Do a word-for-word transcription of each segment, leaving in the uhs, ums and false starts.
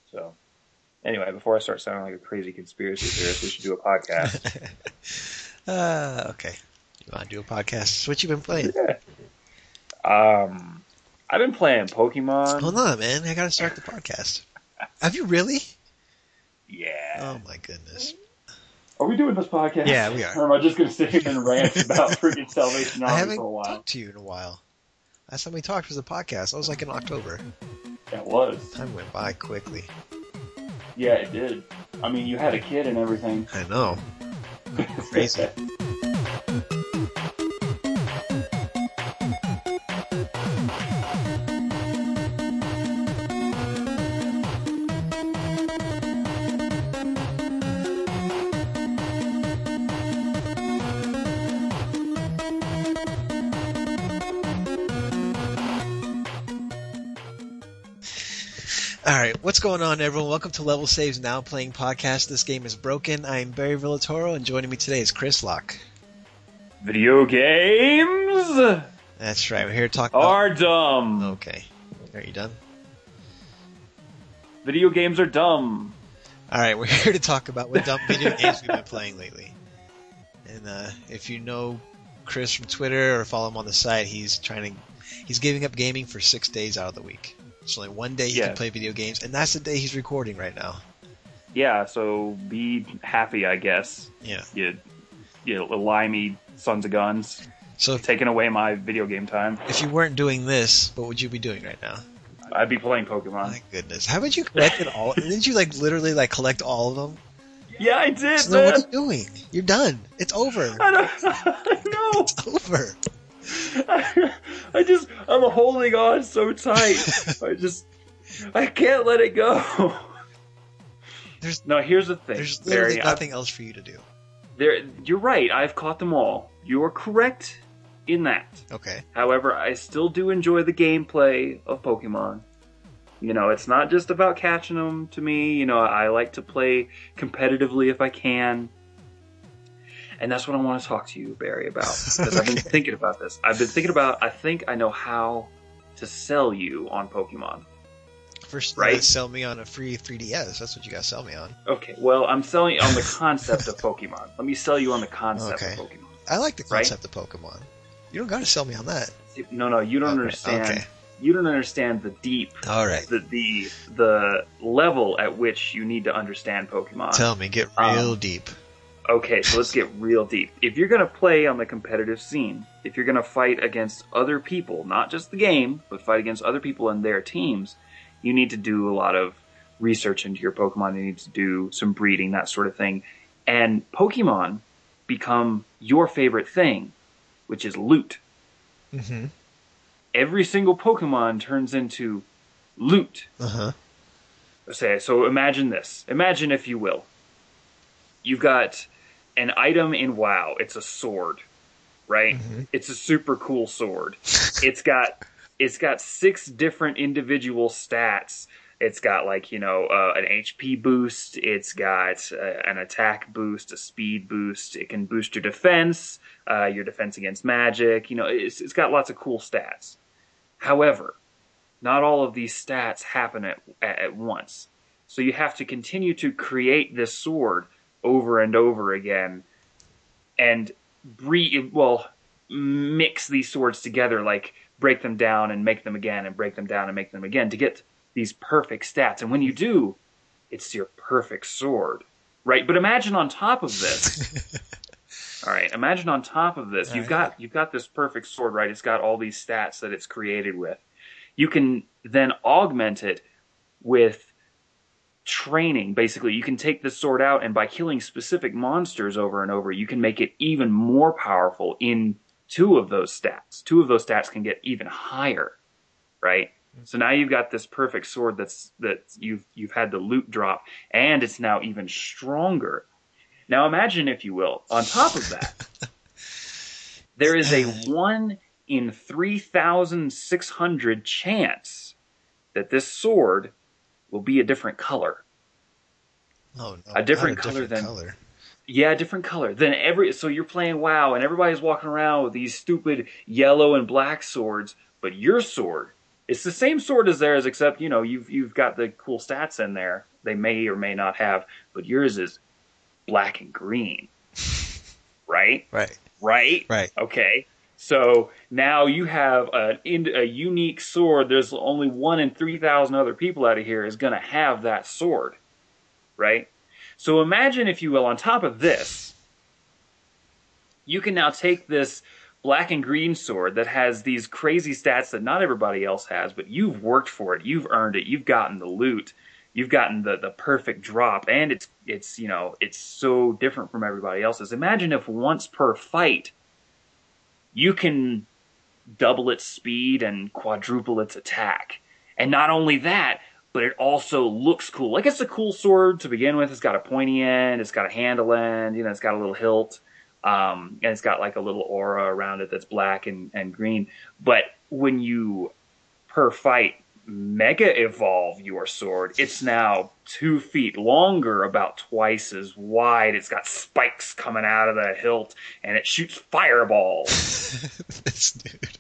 So, anyway, before I start sounding like a crazy conspiracy theorist, we should do a podcast. uh, okay. You want to do a podcast? What you been playing? Yeah. Um, I've been playing Pokemon. Hold on, man. I got to start the podcast. Have you really? Yeah. Oh, my goodness. Are we doing this podcast? Yeah, we are. Or am I just going to sit here and rant about freaking Salvation I Army haven't for a while? talked to you in a while. Last time we talked was a podcast. That was like in October. It was. Time went by quickly. Yeah, it did. I mean, you had a kid and everything. I know. Crazy. Alright, what's going on, everyone? Welcome to Level Saves Now Playing Podcast. This game is broken. I am Barry Villatoro, and joining me today is Chris Locke. Video games That's right, we're here to talk about... are dumb. Okay. Are you done? Video games are dumb. Alright, we're here to talk about what dumb video games we've been playing lately. And uh, if you know Chris from Twitter or follow him on the site, he's trying to... He's giving up gaming for six days out of the week. It's only one day he Yeah. can play video games, and that's the day he's recording right now. Yeah, so be happy, I guess. Yeah. You, you limey sons of guns. So if, Taking away my video game time. if you weren't doing this, what would you be doing right now? I'd be playing Pokemon. My goodness. Haven't you collected all... Didn't you, like, literally, like, collect all of them? Yeah, I did, So then man. what are you doing? You're done. It's over. I don't I know. It's over. I, I just, I'm holding on so tight. I just, I can't let it go. There's No, here's the thing. there's literally Barry, nothing else for you to do. There, you're right. I've caught them all. You are correct in that. Okay. However, I still do enjoy the gameplay of Pokemon. You know, it's not just about catching them to me. You know, I like to play competitively if I can. And that's what I want to talk to you, Barry, about. Because I've been Okay. thinking about this. I've been thinking about, I think I know how to sell you on Pokemon. First, Right. right. Sell me on a free three D S. That's what you got to sell me on. Okay, well, I'm selling you on the concept of Pokemon. Let me sell you on the concept Okay. of Pokemon. I like the Right. concept of Pokemon. You don't got to sell me on that. No, no, you don't Okay, understand. okay. You don't understand the deep, All right. the, the the level at which you need to understand Pokemon. Tell me. Get real Um, deep. Okay, so let's get real deep. If you're going to play on the competitive scene, if you're going to fight against other people, not just the game, but fight against other people and their teams, you need to do a lot of research into your Pokemon. You need to do some breeding, that sort of thing. And Pokemon become your favorite thing, which is loot. Mm-hmm. Every single Pokemon turns into loot. Uh-huh. Say, so imagine this. Imagine, if you will, you've got an item in WoW. It's a sword, right? Mm-hmm. It's a super cool sword. It's got it's got six different individual stats. It's got, like, you know, uh, an H P boost. It's got uh, an attack boost, a speed boost. It can boost your defense, uh, your defense against magic. You know, it's, it's got lots of cool stats. However, not all of these stats happen at, at once. So you have to continue to create this sword over and over again and breed, well, mix these swords together, like break them down and make them again and break them down and make them again to get these perfect stats. And when you do, it's your perfect sword, right? But imagine on top of this, all right, imagine on top of this, All you've right. got, you've got this perfect sword, right? It's got all these stats that it's created with. You can then augment it with training. Basically, you can take the sword out, and by killing specific monsters over and over, you can make it even more powerful in two of those stats. Two of those stats can get even higher, right? So now you've got this perfect sword that's that you've you've had the loot drop, and it's now even stronger. Now imagine, if you will, on top of that, there is a one in three thousand six hundred chance that this sword will be a different color. Oh, no. A different not color different than- color. Yeah, different color. Then every so you're playing WoW, and everybody's walking around with these stupid yellow and black swords, but your sword It's the same sword as theirs, except you know you've you've got the cool stats in there. They may or may not have, but yours is black and green, right? Right. Right. Right. Okay. So now you have a, a unique sword. There's only one in three thousand other people out of here is going to have that sword, right? So imagine, if you will, on top of this, you can now take this black and green sword that has these crazy stats that not everybody else has, but you've worked for it, you've earned it, you've gotten the loot, you've gotten the, the perfect drop, and it's it's you know it's so different from everybody else's. Imagine if once per fight you can double its speed and quadruple its attack. And not only that, but it also looks cool. Like, it's a cool sword to begin with. It's got a pointy end, it's got a handle end, you know, it's got a little hilt, um, and it's got like a little aura around it that's black and, and green. But when you, per fight, mega evolve your sword, it's now two feet longer, about twice as wide. It's got spikes coming out of the hilt, and it shoots fireballs. This dude.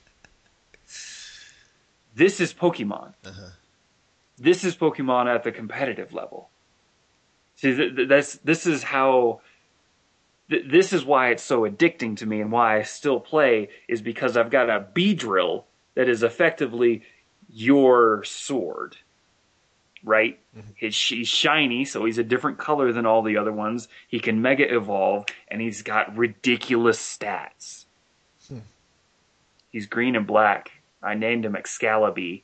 This is Pokemon. Uh-huh. This is Pokemon at the competitive level. See, th- th- that's this is how. Th- this is why it's so addicting to me, and why I still play, is because I've got a Beedrill that is effectively your sword, right? Mm-hmm. He's, he's shiny, so he's a different color than all the other ones. He can mega evolve, and he's got ridiculous stats. Hmm. He's green and black. I named him Excalibur.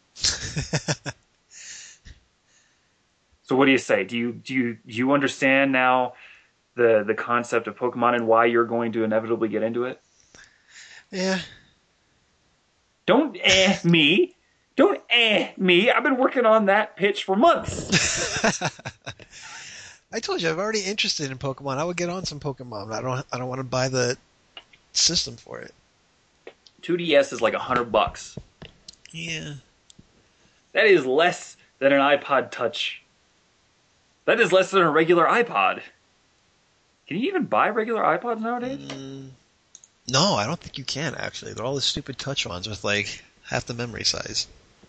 So what do you say? Do you do you do you understand now the the concept of Pokemon and why you're going to inevitably get into it? Yeah. Don't eh me. Don't eh me. I've been working on that pitch for months. I told you I'm already interested in Pokemon. I would get on some Pokemon. I don't. I don't want to buy the system for it. two D S is like a hundred bucks. Yeah. That is less than an iPod Touch. That is less than a regular iPod. Can you even buy regular iPods nowadays? Mm, no, I don't think you can, actually. They're all the stupid touch ones with like half the memory size.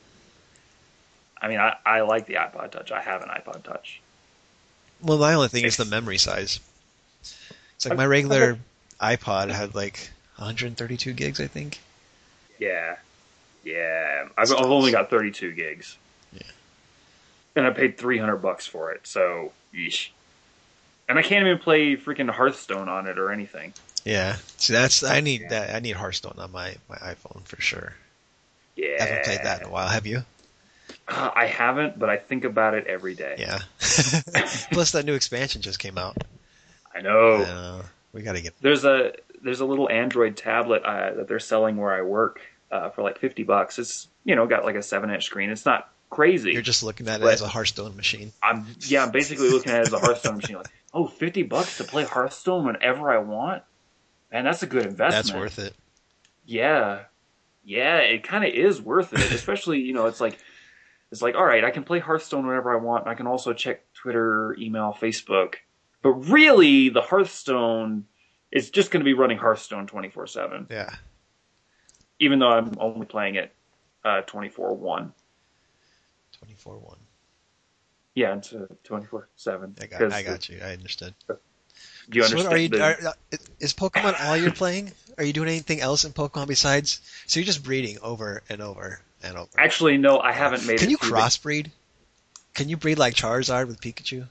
I mean, I, I like the iPod Touch. I have an iPod Touch. Well, my only thing it's, is the memory size. It's like my regular iPod had like one hundred thirty-two gigs, I think. Yeah. Yeah. I've, I've only got thirty-two gigs. Yeah. And I paid three hundred bucks for it, so yeesh. And I can't even play freaking Hearthstone on it or anything. Yeah. See, that's I need yeah. that. I need Hearthstone on my, my iPhone for sure. Yeah. I haven't played that in a while. Have you? Uh, I haven't, but I think about it every day. Yeah. Plus, that new expansion just came out. I know. I know. We gotta get. There's a there's a little Android tablet uh, that they're selling where I work uh, for like fifty bucks. It's you know got like a seven inch screen. It's not crazy. You're just looking at it as a Hearthstone machine. I'm yeah. I'm basically looking at it as a Hearthstone machine. Like, oh, fifty bucks to play Hearthstone whenever I want. Man, that's a good investment. That's worth it. Yeah, yeah. It kind of is worth it, especially you know it's like. It's like, all right, I can play Hearthstone whenever I want. And I can also check Twitter, email, Facebook. But really, the Hearthstone is just going to be running Hearthstone twenty-four seven. Yeah. Even though I'm only playing it uh, twenty-four one. twenty-four one. Yeah, it's uh, twenty-four seven. I got, I got you. I understood. Do you understand? So are you, the... are, is Pokemon all you're playing? Are you doing anything else in Pokemon besides? So you're just breeding over and over. And over. Actually, no, I haven't made Can it. You crossbreed? Can you breed like Charizard with Pikachu?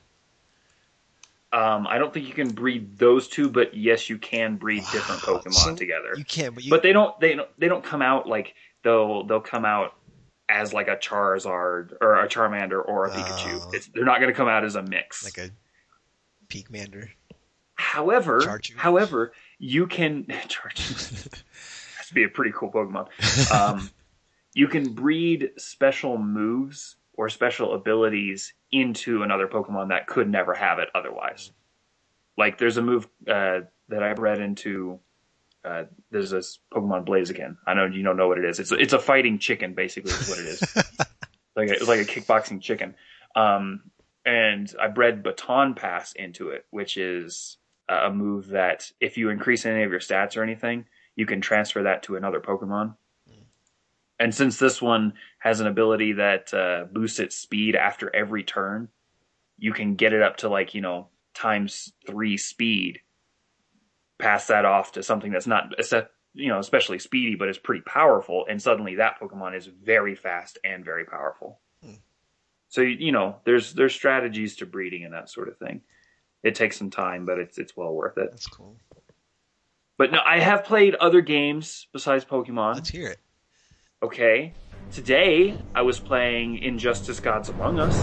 Um, I don't think you can breed those two, but yes, you can breed wow. different Pokemon so together. You can, but, you... but they don't. They don't. They don't come out like they'll. They'll come out as like a Charizard or a Charmander or a Pikachu. Oh. It's, they're not going to come out as a mix, like a Peakmander. However, Charchu. however, you can. Charchu has to be a pretty cool Pokemon. Um, You can breed special moves or special abilities into another Pokemon that could never have it otherwise. Like, there's a move uh, that I bred into. Uh, there's this Pokemon Blaziken. I know you don't know what it is. It's it's a fighting chicken, basically, is what it is. like a, it's like a kickboxing chicken. Um, and I bred Baton Pass into it, which is a move that if you increase any of your stats or anything, you can transfer that to another Pokemon. And since this one has an ability that uh, boosts its speed after every turn. You can get it up to like, you know, times three speed. Pass that off to something that's not, you know, especially speedy, but is pretty powerful. And suddenly that Pokemon is very fast and very powerful. Hmm. So, you know, there's there's strategies to breeding and that sort of thing. It takes some time, but it's it's well worth it. That's cool. But no, I have played other games besides Pokemon. Let's hear it. Okay. Today, I was playing Injustice Gods Among Us.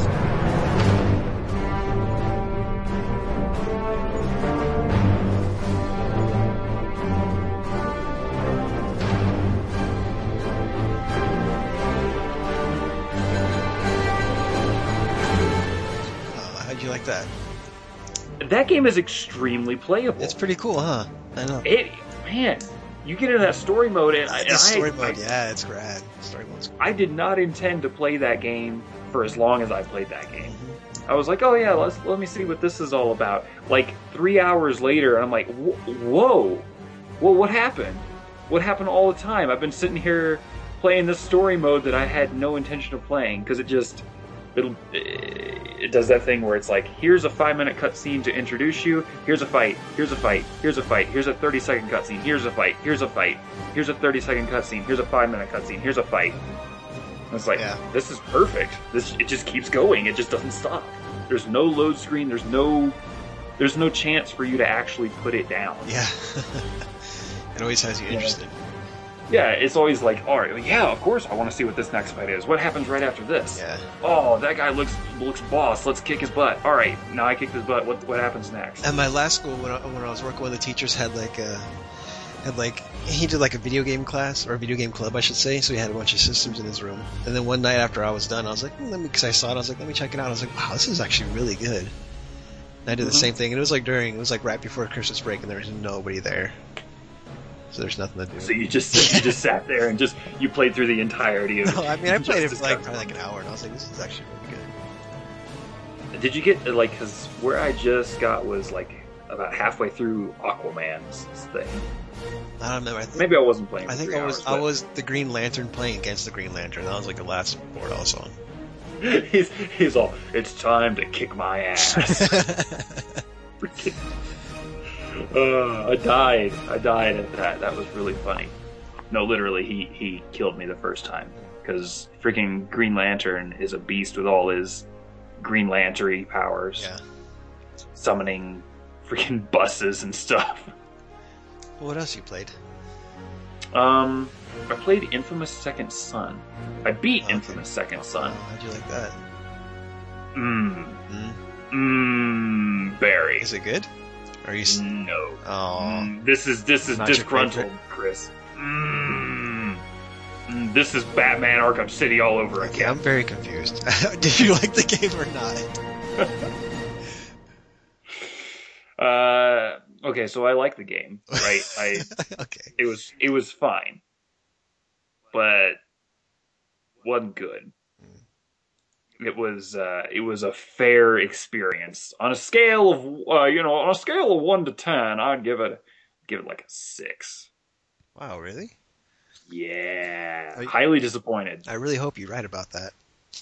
Uh, how'd you like that? That game is extremely playable. It's pretty cool, huh? I know. It, man, you get into that story mode, and, I, and story I, mode, I, yeah, it's rad. Story mode's cool. I did not intend to play that game for as long as I played that game. Mm-hmm. I was like, oh yeah, let's let me see what this is all about. Like three hours later, I'm like, whoa, whoa, what happened? What happened all the time? I've been sitting here playing this story mode that I had no intention of playing because it just. It'll, it does that thing where it's like, here's a five minute cutscene to introduce you, here's a fight, here's a fight, here's a fight, here's a thirty second cutscene, here's a fight, here's a fight, here's a thirty second cutscene, here's a five minute cutscene, here's a fight. And it's like, yeah. This is perfect. This it just keeps going, it just doesn't stop. There's no load screen, there's no there's no chance for you to actually put it down. Yeah. It always has you interested. Yeah. Yeah, it's always like, all right, yeah, of course, I want to see what this next fight is. What happens right after this? Yeah. Oh, that guy looks looks boss. Let's kick his butt. All right, now I kicked his butt. What what happens next? At my last school, when I, when I was working, one of the teachers had like a had like he did like a video game class or a video game club, I should say. So he had a bunch of systems in his room. And then one night after I was done, I was like, well, let me, because I saw it, I was like, let me check it out. I was like, wow, this is actually really good. And I did mm-hmm. the same thing, and it was like during, it was like right before Christmas break, and there was nobody there. So there's nothing to do. So you just you just sat there and just you played through the entirety of it. No, I mean I played it for like probably like an hour, and I was like, this is actually really good. Did you get like because where I just got was like about halfway through Aquaman's thing. I don't remember. I think, Maybe I wasn't playing. For I think three I was hours, I was the Green Lantern playing against the Green Lantern. That was like the last board I was on. he's he's all. It's time to kick my ass. Uh, I died. I died at that. That was really funny. No, literally, he, he killed me the first time. Because freaking Green Lantern is a beast with all his Green Lantern powers. Yeah. Summoning freaking buses and stuff. What else you played? Um, I played Infamous Second Son. I beat okay. Infamous Second Son. Oh, how'd you like that? Mmm. Mmm. Mmm. Berry. Is it good? Are you st- no? Oh, mm, this is this is disgruntled, Chris. Mm, mm, this is Batman Arkham City all over okay, again. I'm very confused. Did you like the game or not? uh, okay, so I like the game, right? I okay. It was it was fine, but wasn't good. It was uh, it was a fair experience on a scale of uh, you know on a scale of one to ten. I'd give it give it like a six. Wow, really? Yeah, you, highly disappointed. I really hope you're right about that.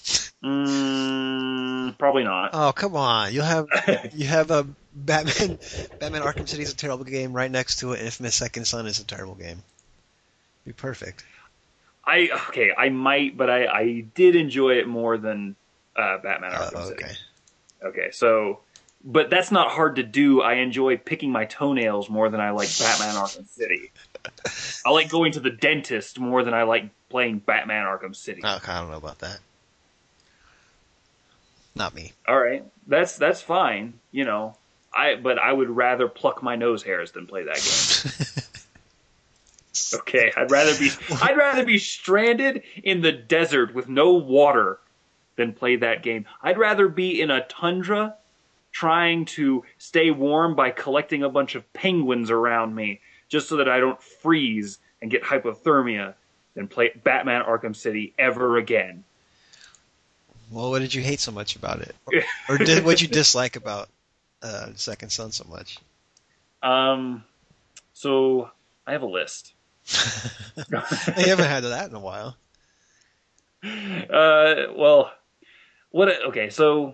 Mm, probably not. Oh come on! You'll have you have a Batman Batman Arkham City is a terrible game right next to it. Infamous Second Son is a terrible game. Be perfect. I okay, I might, but I I did enjoy it more than. Uh, Batman Arkham uh, City. Okay. Okay, so, but that's not hard to do. I enjoy picking my toenails more than I like Batman Arkham City. I like going to the dentist more than I like playing Batman Arkham City. Okay, I don't know about that. Not me. All right, that's that's fine. You know, I but I would rather pluck my nose hairs than play that game. Okay, I'd rather be I'd rather be stranded in the desert with no water than play that game. I'd rather be in a tundra trying to stay warm by collecting a bunch of penguins around me just so that I don't freeze and get hypothermia than play Batman Arkham City ever again. Well, what did you hate so much about it? Or, or did, what did you dislike about uh, Second Son so much? Um, so I have a list. You haven't had that in a while. Uh, well, what? Okay, so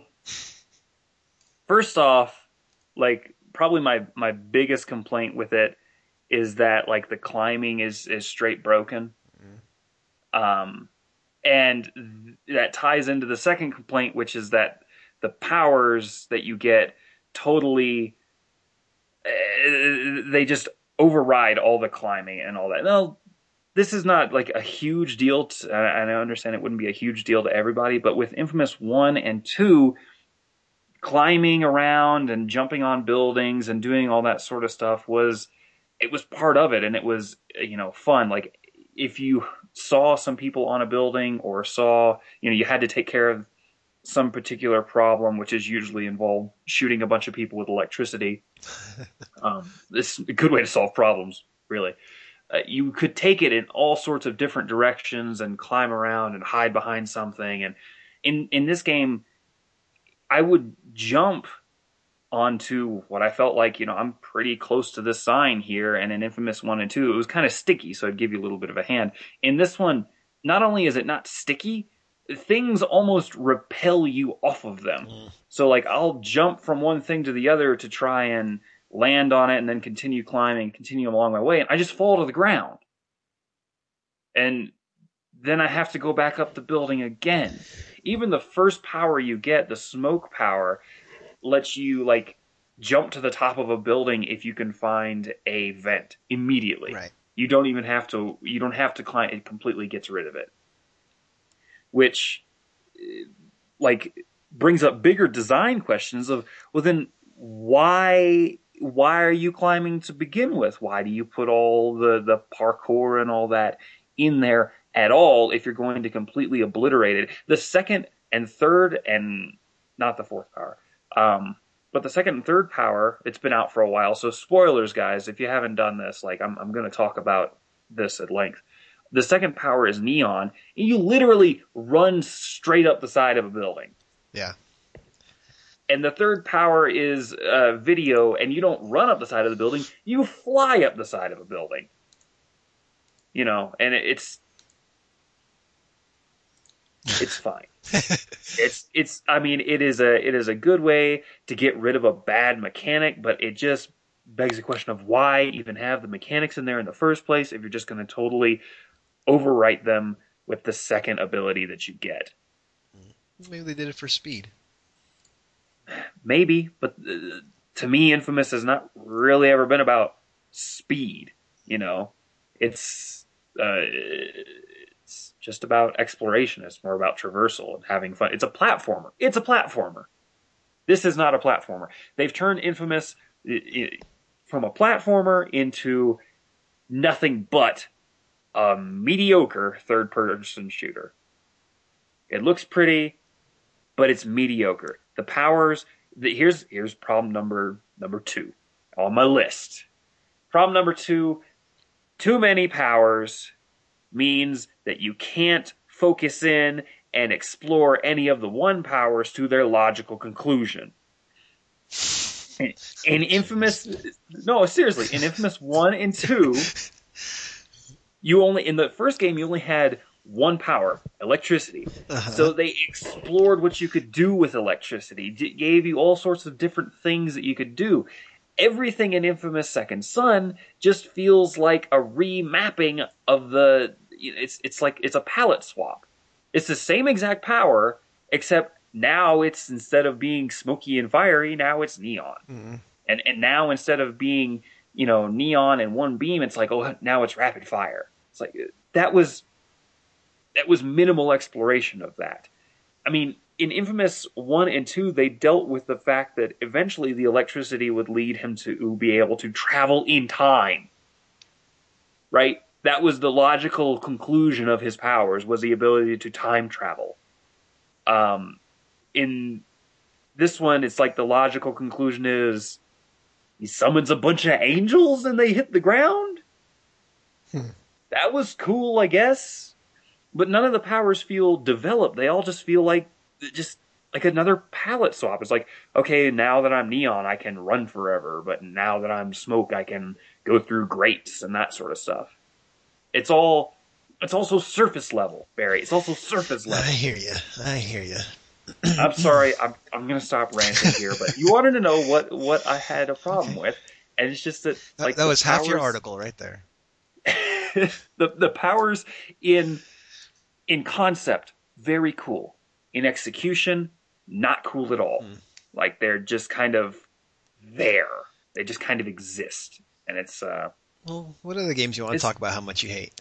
first off, like probably my my biggest complaint with it is that like the climbing is is straight broken. Mm. Um, and th- that ties into the second complaint, which is that the powers that you get totally uh, they just override all the climbing and all that. Now, this is not like a huge deal, to, and I understand it wouldn't be a huge deal to everybody, but with Infamous one and two, climbing around and jumping on buildings and doing all that sort of stuff was it was part of it, and it was, you know, fun. Like if you saw some people on a building or saw, you know, you had to take care of some particular problem, which is usually involved shooting a bunch of people with electricity. Um, this is a good way to solve problems, really. Uh, you could take it in all sorts of different directions and climb around and hide behind something. And in in this game, I would jump onto what I felt like, you know, I'm pretty close to this sign here. And in Infamous one and two, it was kind of sticky, so it'd give you a little bit of a hand. In this one, not only is it not sticky, things almost repel you off of them. Mm. So, like, I'll jump from one thing to the other to try and land on it and then continue climbing, continue along my way, and I just fall to the ground. And then I have to go back up the building again. Even the first power you get, the smoke power, lets you like jump to the top of a building if you can find a vent immediately. Right. You don't even have to. You don't have to climb. It completely gets rid of it, which like brings up bigger design questions of, well, then why why are you climbing to begin with? Why do you put all the the parkour and all that in there at all if you're going to completely obliterate it? The second and third and not the fourth power. Um, but the second and third power, it's been out for a while. So spoilers, guys, if you haven't done this, like I'm, I'm going to talk about this at length. The second power is neon, and you literally run straight up the side of a building. Yeah. And the third power is uh, video, and you don't run up the side of the building, you fly up the side of a building. You know, and it, it's it's fine. it's it's I mean it is a it is a good way to get rid of a bad mechanic, but it just begs the question of why even have the mechanics in there in the first place if you're just going to totally overwrite them with the second ability that you get. Maybe they did it for speed. Maybe, but uh, to me, Infamous has not really ever been about speed. You know, it's uh, it's just about exploration. It's more about traversal and having fun. It's a platformer. It's a platformer. This is not a platformer. They've turned Infamous from a platformer into nothing but a mediocre third-person shooter. It looks pretty, but it's mediocre. The powers. The, here's here's problem number number two on my list. Problem number two: too many powers means that you can't focus in and explore any of the one powers to their logical conclusion. In, in Infamous, no, seriously, in Infamous one and two, you only in the first game you only had one power, electricity. Uh-huh. So they explored what you could do with electricity, d- gave you all sorts of different things that you could do. Everything in Infamous Second Son just feels like a remapping of the. It's it's like it's a palette swap. It's the same exact power, except now it's instead of being smoky and fiery, now it's neon. Mm-hmm. And and now instead of being, you know, neon and one beam, it's like, oh, now it's rapid fire. It's like that was that was minimal exploration of that. I mean, in Infamous one and two, they dealt with the fact that eventually the electricity would lead him to be able to travel in time. Right? That was the logical conclusion of his powers, was the ability to time travel. Um, in this one, it's like the logical conclusion is he summons a bunch of angels and they hit the ground? Hmm. That was cool, I guess. But none of the powers feel developed. They all just feel like just like another palette swap. It's like, okay, now that I'm neon, I can run forever. But now that I'm smoke, I can go through grates and that sort of stuff. It's all it's also surface level, Barry. It's also surface I level. hear you. I hear you. I'm sorry. I'm I'm gonna stop ranting here, but you wanted to know what what I had a problem Okay. with, and it's just that That, like that the was half your powers- article right there. the the powers in in concept very cool. In execution, not cool at all. Hmm. Like they're just kind of there. They just kind of exist, and it's. uh Well, what are the games you want to It's- talk about how much you hate?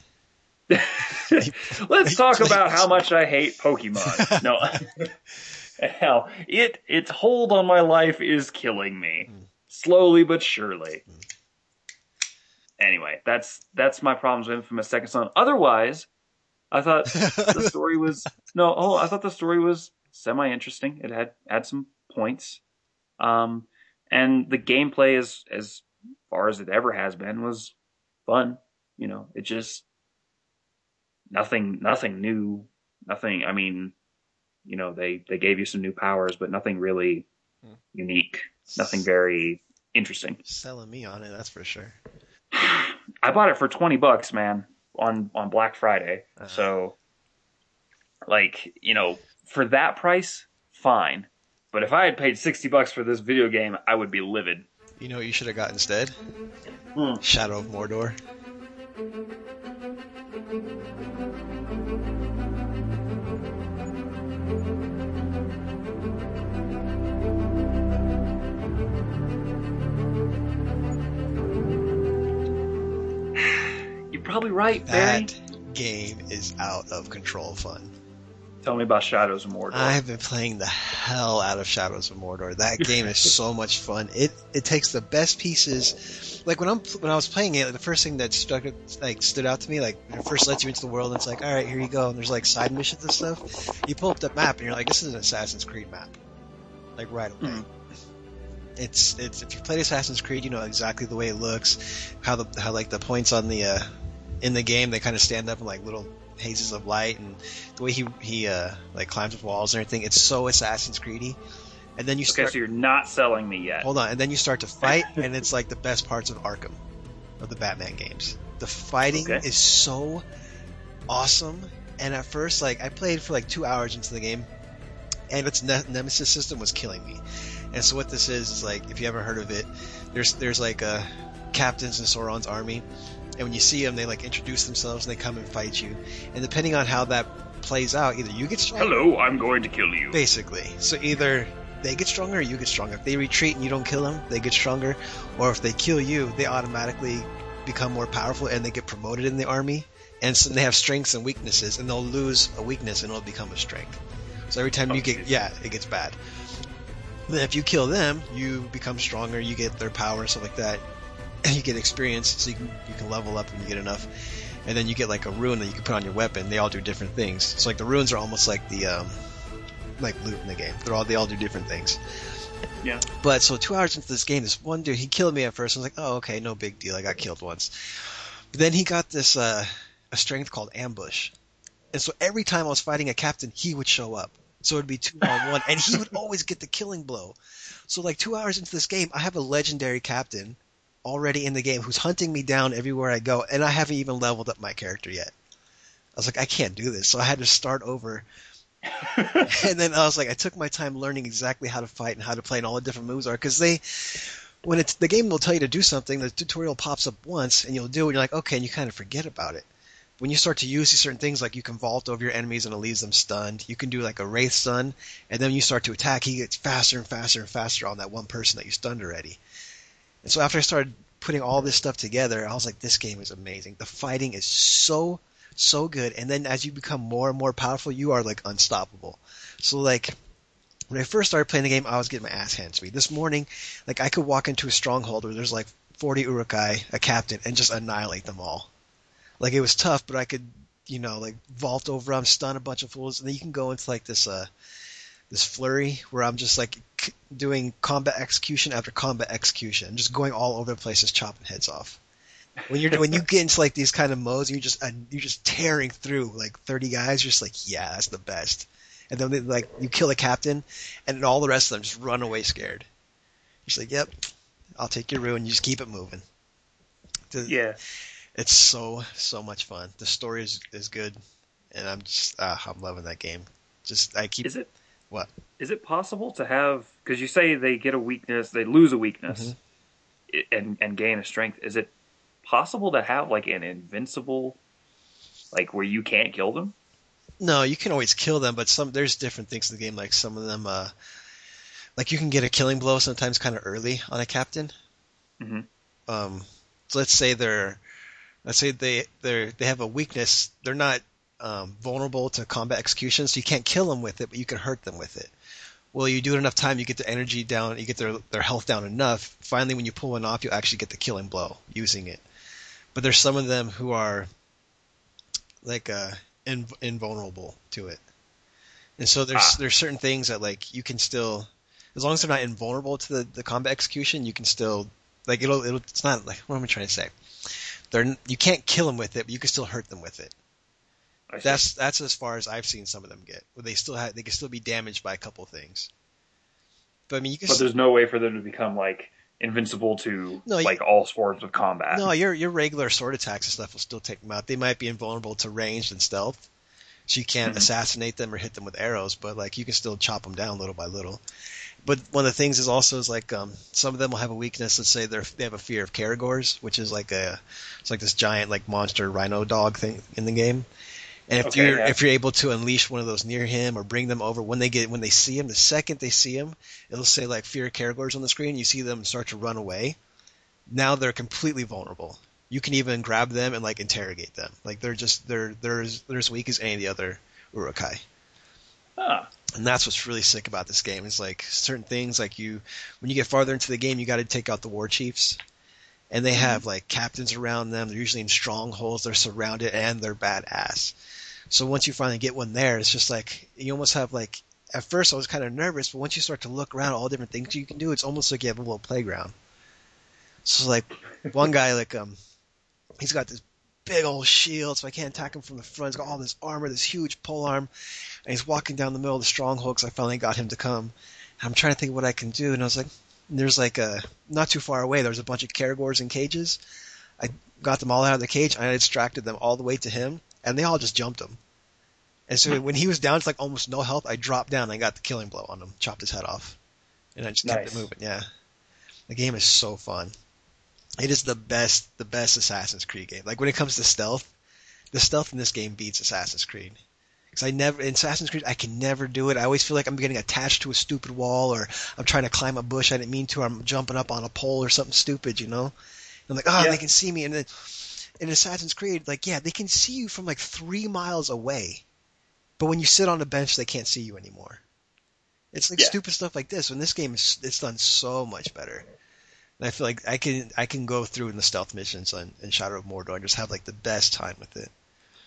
Let's talk Play about this. how much I hate Pokemon. No, hell, it its hold on my life is killing me, Hmm. slowly but surely. Anyway, that's that's my problems with Infamous Second Son. Otherwise, I thought the story was no. Oh, I thought the story was semi interesting. It had had some points, um, and the gameplay, as as far as it ever has been, was fun. You know, it just nothing nothing new. Nothing. I mean, you know, they they gave you some new powers, but nothing really Hmm. unique. Nothing very interesting. Selling me on it, that's for sure. I bought it for twenty bucks, man, on on Black Friday. Uh-huh. So, like, you know, for that price, fine. But if I had paid sixty bucks for this video game, I would be livid. You know what you should have got instead? Hmm. Shadow of Mordor. You're probably right, Barry. That game is out of control fun. Tell me about Shadows of Mordor. I've been playing the hell out of Shadows of Mordor. That game is so much fun. It it takes the best pieces. Like when I'm when I was playing it, the first thing that struck like stood out to me, like when it first lets you into the world, and it's like, all right, here you go, and there's like side missions and stuff. You pull up the map, and you're like, this is an Assassin's Creed map, like right away. Mm. It's it's if you played Assassin's Creed, you know exactly the way it looks, how the how like the points on the uh, in the game they kind of stand up in like little hazes of light, and the way he he uh, like climbs up walls and everything. It's so Assassin's Creedy. And then you Okay, start. so you're not selling me yet. Hold on, and then you start to fight, and it's like the best parts of Arkham, of the Batman games. The fighting Okay. is so awesome, and at first, like, I played for like two hours into the game, and its ne- nemesis system was killing me. And so what this is, is like, if you ever heard of it, there's there's like uh, captains in Sauron's army, and when you see them, they like introduce themselves, and they come and fight you. And depending on how that plays out, either you get stronger, Hello, I'm going to kill you. basically. So either they get stronger or you get stronger. If they retreat and you don't kill them, they get stronger. Or if they kill you, they automatically become more powerful and they get promoted in the army. And so they have strengths and weaknesses, and they'll lose a weakness and it'll become a strength. So every time you Okay. get, yeah, it gets bad. Then if you kill them, you become stronger, you get their power and stuff like that. And you get experience, so you can you can level up when you get enough. And then you get like a rune that you can put on your weapon. They all do different things. So like the runes are almost like the um, like loot in the game. They're all they all do different things. Yeah. But so two hours into this game, this one dude, he killed me at first. I was like, oh, okay, no big deal. I got killed once. But then he got this uh, a strength called ambush. And so every time I was fighting a captain, he would show up. So it'd be two on one, and he would always get the killing blow. So like two hours into this game, I have a legendary captain already in the game who's hunting me down everywhere I go, and I haven't even leveled up my character yet. I was like, I can't do this. So I had to start over. And then I was like, I took my time learning exactly how to fight and how to play and all the different moves are, because they, when it's the game will tell you to do something, the tutorial pops up once and you'll do it, and you're like, okay, and you kind of forget about it. When you start to use these certain things, like you can vault over your enemies and it leaves them stunned. You can do like a wraith stun, and then when you start to attack, he gets faster and faster and faster on that one person that you stunned already. And so after I started putting all this stuff together, I was like, this game is amazing. The fighting is so so good, and then as you become more and more powerful, you are like unstoppable. So like when I first started playing the game, I was getting my ass handed to me. This morning, like I could walk into a stronghold where there's like forty Uruk-hai, a captain, and just annihilate them all. Like it was tough, but I could, you know, like vault over them, stun a bunch of fools, and then you can go into like this uh this flurry where I'm just like c- doing combat execution after combat execution, just going all over the place, just chopping heads off. When you're when you get into like these kind of modes, you just uh, you're just tearing through like thirty guys. You're just like, yeah, that's the best. And then they, like you kill a captain, and all the rest of them just run away scared. You're just like, yep, I'll take your rune. You just keep it moving. The- Yeah. It's so so much fun. The story is is good, and I'm just uh, I'm loving that game. Just I keep Is it what? is it possible to have, because you say they get a weakness, they lose a hmm weakness and and gain a strength. Is it possible to have like an invincible, like where you can't kill them? No, you can always kill them, but some there's different things in the game. Like some of them, uh, like you can get a killing blow sometimes kind of early on a captain. Hmm. Um, so let's say they're let's say they they they have a weakness. They're not um, vulnerable to combat execution, so you can't kill them with it, but you can hurt them with it. Well, you do it enough time, you get their energy down, you get their their health down enough. Finally, when you pull one off, you actually get the killing blow using it. But there's some of them who are like uh, inv- invulnerable to it, and so there's Ah, there's certain things that like you can still, as long as they're not invulnerable to the, the combat execution, you can still like it'll it'll it's not like what am I trying to say? They're you can't kill them with it, but you can still hurt them with it. I see. That's that's as far as I've seen some of them get. Where they still have they can still be damaged by a couple things. But I mean, you can But there's no way for them to become like invincible to no you, like all forms of combat. no your your regular sword attacks and stuff will still take them out. They might be invulnerable to ranged and stealth, so you can't Hmm. assassinate them or hit them with arrows. But like you can still chop them down little by little. But one of the things is also is like um, some of them will have a weakness. Let's say they they have a fear of Caragors, which is like a it's like this giant like monster rhino dog thing in the game. And if Okay, you're yeah. if you're able to unleash one of those near him or bring them over when they get when they see him, the second they see him, it'll say like fear of Caragors on the screen. You see them start to run away. Now they're completely vulnerable. You can even grab them and like interrogate them. Like they're just they're they're as, they're as weak as any of the other Urukai. Ah, And that's what's really sick about this game is like certain things like you when you get farther into the game you got to take out the war chiefs and they mhm. have like captains around them. They're usually in strongholds. They're surrounded and they're badass. So once you finally get one there, it's just like you almost have like at first I was kind of nervous, but once you start to look around at all different things you can do, it's almost like you have a little playground. So like one guy like um he's got this big old shield, so I can't attack him from the front. He's got all this armor, this huge pole arm, and he's walking down the middle of the stronghold because I finally got him to come. I'm trying to think of what I can do, and I was like, there's like a not too far away. There's a bunch of Caragors in cages. I got them all out of the cage, and I distracted them all the way to him, and they all just jumped him. And so when he was down to like almost no health, I dropped down and I got the killing blow on him, chopped his head off, and I just kept it Nice. moving. Yeah, the game is so fun. It is the best, the best Assassin's Creed game. Like when it comes to stealth, the stealth in this game beats Assassin's Creed. Because I never in Assassin's Creed I can never do it. I always feel like I'm getting attached to a stupid wall, or I'm trying to climb a bush I didn't mean to, or I'm jumping up on a pole or something stupid, you know. I'm like, oh, Yeah. they can see me. And then in Assassin's Creed, like, yeah, they can see you from like three miles away, but when you sit on a bench, they can't see you anymore. It's like Yeah. stupid stuff like this. When this game is, it's done so much better. And I feel like I can I can go through in the stealth missions in, in Shadow of Mordor and just have like the best time with it.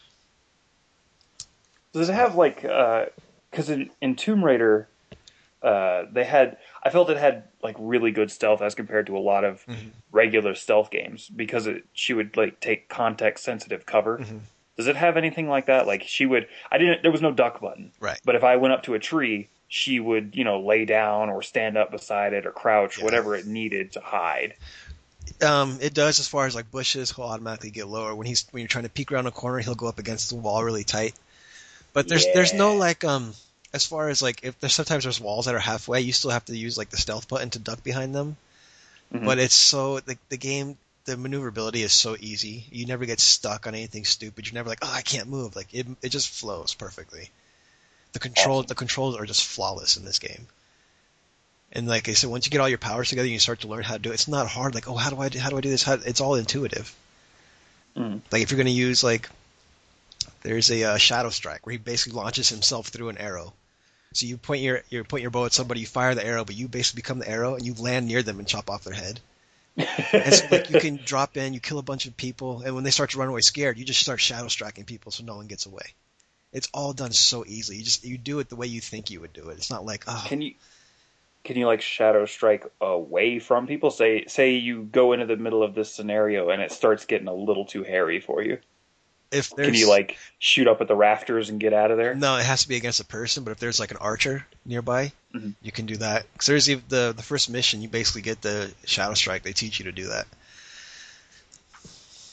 Does it So, have like because in, in Tomb Raider, uh, they had I felt it had like really good stealth as compared to a lot of hmm regular stealth games because it, she would like take context sensitive cover. hmm Does it have anything like that? Like she would, I didn't. There was no duck button, right, but if I went up to a tree, she would, you know, lay down or stand up beside it or crouch, yeah. whatever it needed to hide. Um, it does as far as like bushes, he'll automatically get lower. When he's when you're trying to peek around a corner, he'll go up against the wall really tight. But there's there's no Yeah. like um as far as like if there's sometimes there's walls that are halfway, you still have to use like the stealth button to duck behind them. Hmm. But it's so the the game the maneuverability is so easy. You never get stuck on anything stupid. You're never like, oh, I can't move. Like it it just flows perfectly. The control Awesome. the controls are just flawless in this game. And like I said, once you get all your powers together, you start to learn how to do it. It's not hard. Like, oh, how do I do, how do I do this? How, it's all intuitive. Mm. Like if you're going to use like there's a uh, shadow strike where he basically launches himself through an arrow. So you point your you point your bow at somebody, you fire the arrow, but you basically become the arrow and you land near them and chop off their head. And so like you can drop in, you kill a bunch of people, and when they start to run away scared, you just start shadow striking people so no one gets away. It's all done so easily. You just you do it the way you think you would do it. It's not like oh Can you can you like shadow strike away from people? Say say you go into the middle of this scenario and it starts getting a little too hairy for you. if Can you there's like shoot up at the rafters and get out of there? no, it has to be against a person. But if there's like an archer nearby, Hmm. you can do that. Because there's the, the the first mission, you basically get the shadow strike. They teach you to do that.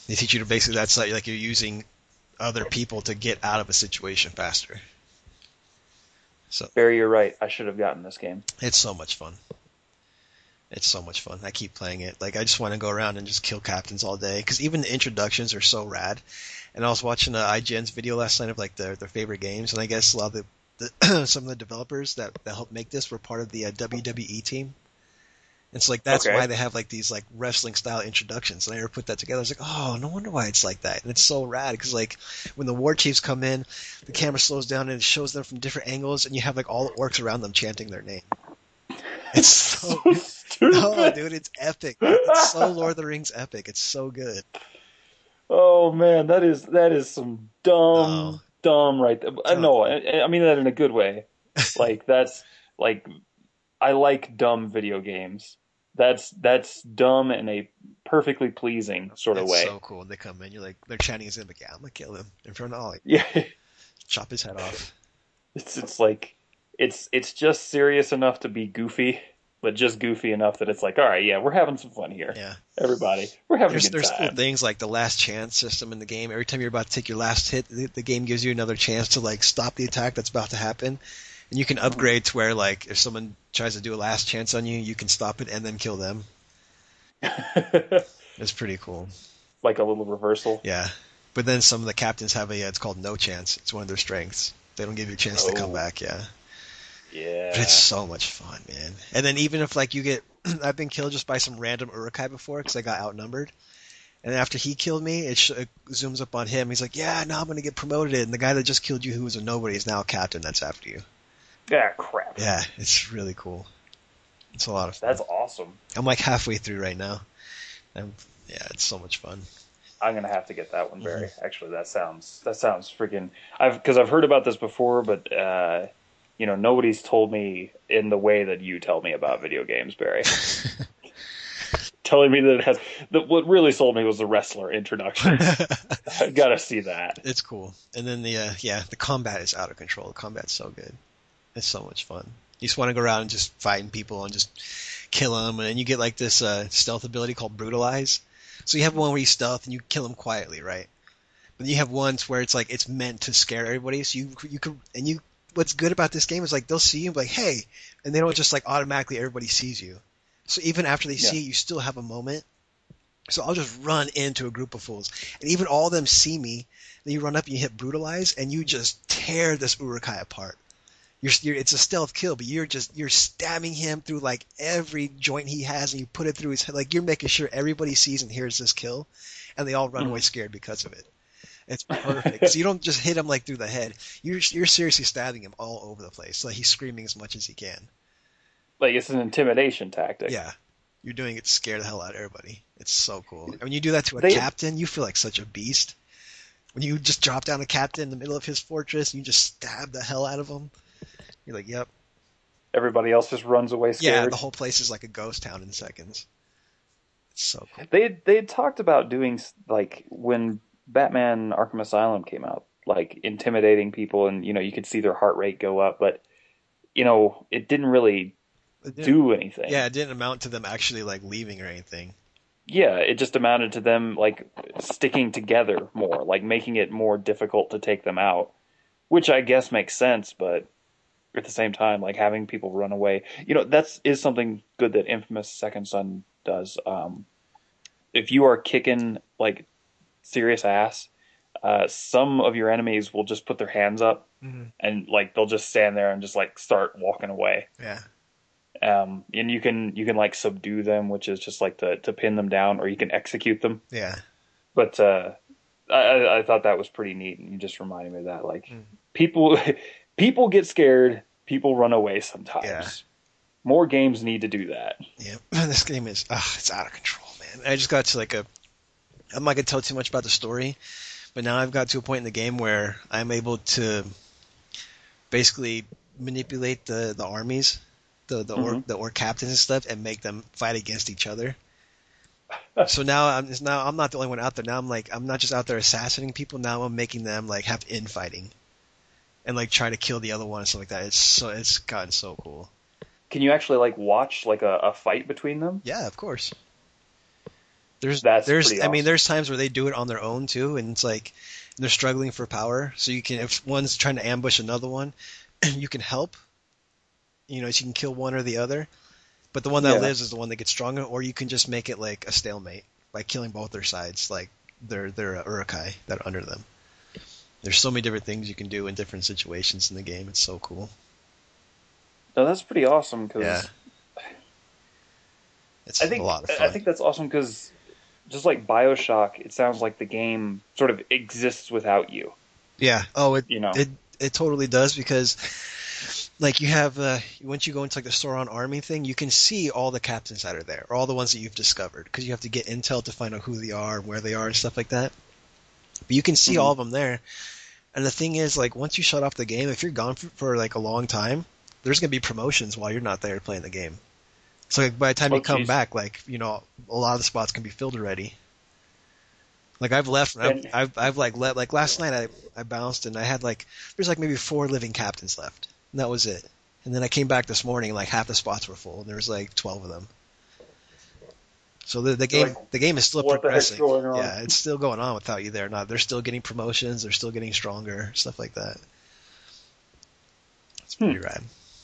They teach you to basically that's like, like you're using other people to get out of a situation faster. So Barry, you're right. I should have gotten this game. it's so much fun. It's so much fun. I keep playing it. Like I just want to go around and just kill captains all day because even the introductions are so rad. And I was watching uh, I G N's video last night of like their their favorite games, and I guess a lot of the, the some of the developers that that helped make this were part of the uh, W W E team. And so like that's Okay. why they have like these like wrestling style introductions. And I never put that together. I was like, oh, no wonder why it's like that. And it's so rad because like when the war chiefs come in, the camera slows down and it shows them from different angles, and you have like all the orcs around them chanting their name. It's so oh, dude, it's epic. It's so Lord of the Rings epic. It's so good. Oh man, that is that is some dumb, Oh. dumb right there. Uh, No, I, I mean that in a good way. Like that's like I like dumb video games. That's that's dumb in a perfectly pleasing sort of It's way. so cool. They come in, you're like they're chanting his name, like, yeah, I'm gonna kill him in front of all, like, Yeah, chop his head off. it's it's like it's it's just serious enough to be goofy, but just goofy enough that it's like, all right, yeah, we're having some fun here. Yeah. Everybody, we're having There's a good there's cool time. things like the last chance system in the game. Every time you're about to take your last hit, the, the game gives you another chance to like stop the attack that's about to happen. And you can upgrade to where like if someone tries to do a last chance on you, you can stop it and then kill them. It's pretty cool. Like a little reversal. Yeah. But then some of the captains have a, it's called no chance. It's one of their strengths. They don't give you a chance to come Oh. back, yeah. Yeah. But it's so much fun, man. And then even if like you get, I've been killed just by some random Urukai before because I got outnumbered. And after he killed me, it, sh- it zooms up on him. He's like, yeah, now I'm going to get promoted. And the guy that just killed you who was a nobody is now a captain that's after you. Ah, crap. Yeah, it's really cool. It's a lot of fun. That's awesome. I'm like halfway through right now. And yeah, it's so much fun. I'm gonna have to get that one, Mm-hmm. Barry. Actually, that sounds that sounds freaking. I've because I've heard about this before, but uh, you know, nobody's told me in the way that you tell me about video games, Barry. Telling me that it has. That what really sold me was the wrestler introduction. I gotta see that. It's cool. And then the uh, yeah, the combat is out of control. The combat's so good. It's so much fun. You just want to go around and just fighting people and just kill them, and then you get like this uh, stealth ability called Brutalize. So you have one where you stealth and you kill them quietly, right? But then you have ones where it's like it's meant to scare everybody. So you you can and you. What's good about this game is like they'll see you and be like, hey, and they don't just like automatically everybody sees you. So even after they Yeah. see you, you still have a moment. So I'll just run into a group of fools, and even all of them see me. Then you run up and you hit Brutalize, and you just tear this Urukai apart. You're, you're, it's a stealth kill, but you're just you're stabbing him through like every joint he has, and you put it through his head. Like you're making sure everybody sees and hears this kill, and they all run away scared because of it. It's perfect. So you don't just hit him like through the head. You're you're seriously stabbing him all over the place. Like he's screaming as much as he can. Like it's an intimidation tactic. Yeah, you're doing it to scare the hell out of everybody. It's so cool. And when you do that to a They- captain, you feel like such a beast. When you just drop down a captain in the middle of his fortress, and you just stab the hell out of him. You're like, yep. Everybody else just runs away Yeah, scared. the whole place is like a ghost town in seconds. It's so cool. They had, they had talked about doing like when Batman Arkham Asylum came out, like intimidating people, and you know you could see their heart rate go up, but you know it didn't really It didn't- do anything. Yeah, it didn't amount to them actually like leaving or anything. Yeah, it just amounted to them like sticking together more, like making it more difficult to take them out, which I guess makes sense, but at the same time, like having people run away, you know, that's is something good that Infamous Second Son does. Um, if you are kicking like serious ass, uh, some of your enemies will just put their hands up Mm-hmm. and like they'll just stand there and just like start walking away. Yeah. Um, and you can you can like subdue them, which is just like to to pin them down, or you can execute them. Yeah. But uh, I, I thought that was pretty neat, and you just reminded me of that. Like Mm. people, people get scared, people run away sometimes. Yeah. More games need to do that. Yeah. This game is, ah, it's out of control, man. I just got to like a, I'm not going to tell too much about the story, but now I've got to a point in the game where I'm able to basically manipulate the, the armies, the, the, orc, Mhm. the orc captains and stuff, and make them fight against each other. So now I'm it's now I'm not the only one out there. Now I'm like I'm not just out there assassinating people. Now I'm making them like have infighting, and like try to kill the other one and stuff like that. It's so it's gotten so cool. Can you actually like watch like a, a fight between them? Yeah, of course. There's That's there's pretty I mean awesome. there's times where they do it on their own too, and it's like they're struggling for power. So you can if one's trying to ambush another one, you can help. You know, so you can kill one or the other. But the one that Yeah. lives is the one that gets stronger, or you can just make it like a stalemate by killing both their sides, like they're they're Urukai that are under them. There's so many different things you can do in different situations in the game. It's so cool. No, that's pretty awesome Yeah, because it's I a think lot of I fun. think that's awesome because just like BioShock, it sounds like the game sort of exists without you. Yeah. Oh, it You know. it it totally does because like you have uh, once you go into like the Sauron army thing, you can see all the captains that are there, or all the ones that you've discovered, because you have to get intel to find out who they are, where they are, and stuff like that. But you can see Mhm. all of them there. And the thing is, like once you shut off the game, if you're gone for, for like a long time, there's gonna be promotions while you're not there playing the game. So like, by the time Oh, you come jeez. back, like you know, a lot of the spots can be filled already. Like I've left, I've, And I've, I've like let, like last night I, I bounced and I had like, there's like maybe four living captains left. And that was it. And then I came back this morning and like half the spots were full and there was like twelve of them. So the, the you're game, like, the game is still what the heck's progressing. going on? Yeah, it's still going on without you there. Not, they're still getting promotions. They're still getting stronger, stuff like that. It's Hmm. pretty rad.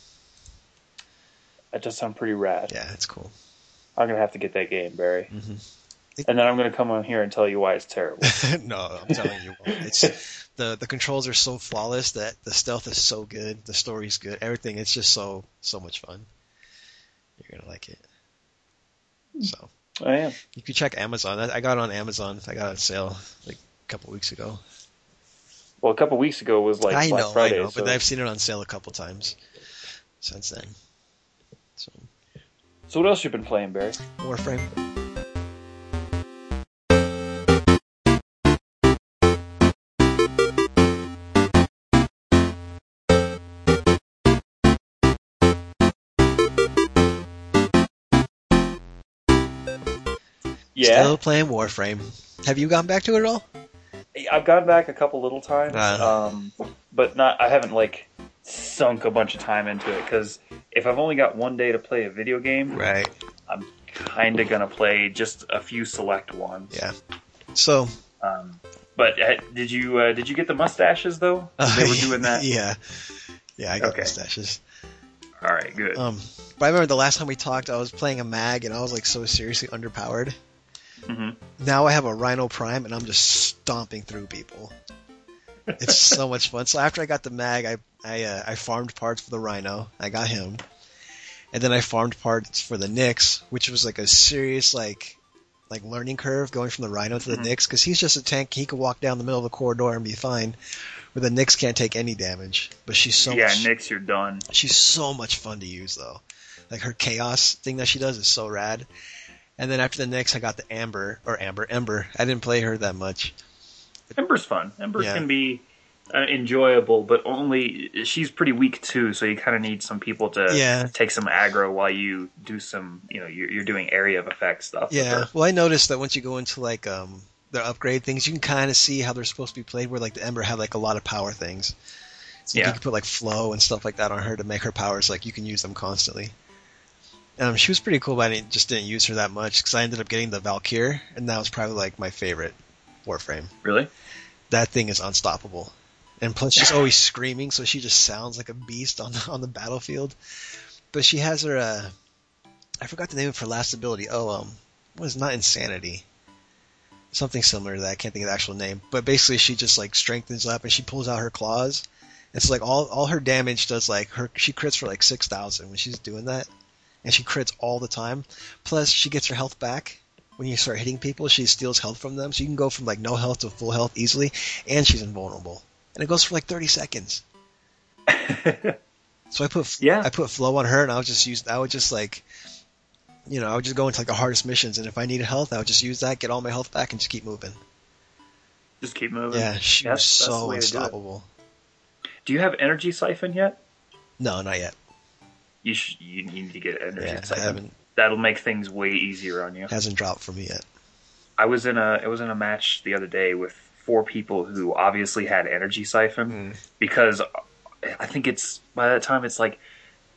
That does sound pretty rad. Yeah, it's cool. I'm gonna have to get that game, Barry. hmm And then I'm gonna come on here and tell you why it's terrible. No, I'm telling you, it's the the controls are so flawless that the stealth is so good, the story's good, everything. It's just so so much fun. You're gonna like it. So I am. you can check Amazon. I, I got it on Amazon. I got it on sale like a couple weeks ago. Well, a couple weeks ago was like I Black know, Friday. I know, so but I've seen it on sale a couple times since then. So So what else you been playing, Barry? Warframe. Yeah, Still playing Warframe. Have you gone back to it at all? I've gone back a couple little times, Uh. um, but not. I haven't like sunk a bunch of time into it because if I've only got one day to play a video game, Right. I'm kind of gonna play just a few select ones. Yeah. So Um, but uh, did you uh, did you get the mustaches though? uh, They were doing that. Yeah. Yeah, I got Okay. mustaches. All right, good. Um, but I remember the last time we talked, I was playing a mag and I was like so seriously underpowered. hmm Now I have a Rhino Prime and I'm just stomping through people. It's so much fun. So after I got the mag, I I, uh, I farmed parts for the Rhino. I got him, and then I farmed parts for the Nyx, which was like a serious like like learning curve going from the Rhino to the Mhm. Nyx because he's just a tank. He could walk down the middle of the corridor and be fine. Where the Nyx can't take any damage, but she's so yeah, much, Nyx, you're done. she's so much fun to use though. Like her chaos thing that she does is so rad. And then after the Nyx, I got the Amber or Amber Ember. I didn't play her that much. Ember's fun. Ember Yeah. can be uh, enjoyable, but only she's pretty weak too. So you kind of need some people to Yeah. take some aggro while you do some. You know, you're, you're doing area of effect stuff. with Yeah. her. Well, I noticed that once you go into like um the upgrade things, you can kind of see how they're supposed to be played. Where like the Ember had like a lot of power things. So Yeah. you can put like flow and stuff like that on her to make her powers like you can use them constantly. Um, she was pretty cool, but I didn't, just didn't use her that much because I ended up getting the Valkyr, and that was probably like my favorite Warframe. Really? That thing is unstoppable, and plus she's always screaming, so she just sounds like a beast on the, on the battlefield. But she has her, uh, I forgot the name of her last ability. Oh, um, what is not insanity? Something similar to that. I can't think of the actual name. But basically, she just like strengthens up and she pulls out her claws. It's like all all her damage does like her. She crits for like six thousand when she's doing that, and she crits all the time. Plus, she gets her health back when you start hitting people. She steals health from them, so you can go from like no health to full health easily, and she's invulnerable. And it goes for like thirty seconds. So I put Yeah. I put flow on her, and I would just use I would just like, you know, I would just go into like the hardest missions, and if I needed health, I would just use that, get all my health back, and just keep moving. Just keep moving. Yeah, she That's- was that's the so way to do it. unstoppable. Do you have energy siphon yet? No, not yet. You sh- you need to get energy Yeah, I siphon. haven't. That'll make things way easier on you. Hasn't dropped for me yet. I was in a I was in a match the other day with four people who obviously had energy siphon Mm. because I think it's by that time it's like